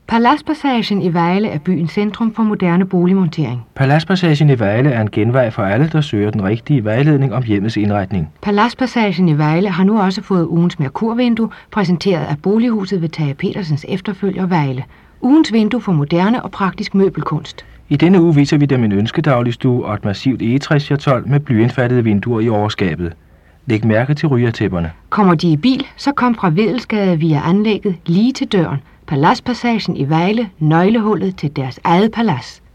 Paladspassagen i Vejle er byens centrum for moderne boligmontering. Paladspassagen i Vejle er en genvej for alle, der søger den rigtige vejledning om hjemmets indretning. Paladspassagen i Vejle har nu også fået ugens Merkurvindue, præsenteret af Bolighuset ved Tage Petersens efterfølger Vejle. Ugens vindue for moderne og praktisk møbelkunst. I denne uge viser vi dem en ønskedagligstue og et massivt egetræschatol med blyindfattede vinduer i overskabet. Læg mærke til rygertæpperne. Kommer de i bil, så kom fra Vedelsgade via anlægget lige til døren. Paladspassagen i Vejle, nøglehullet til deres eget palads.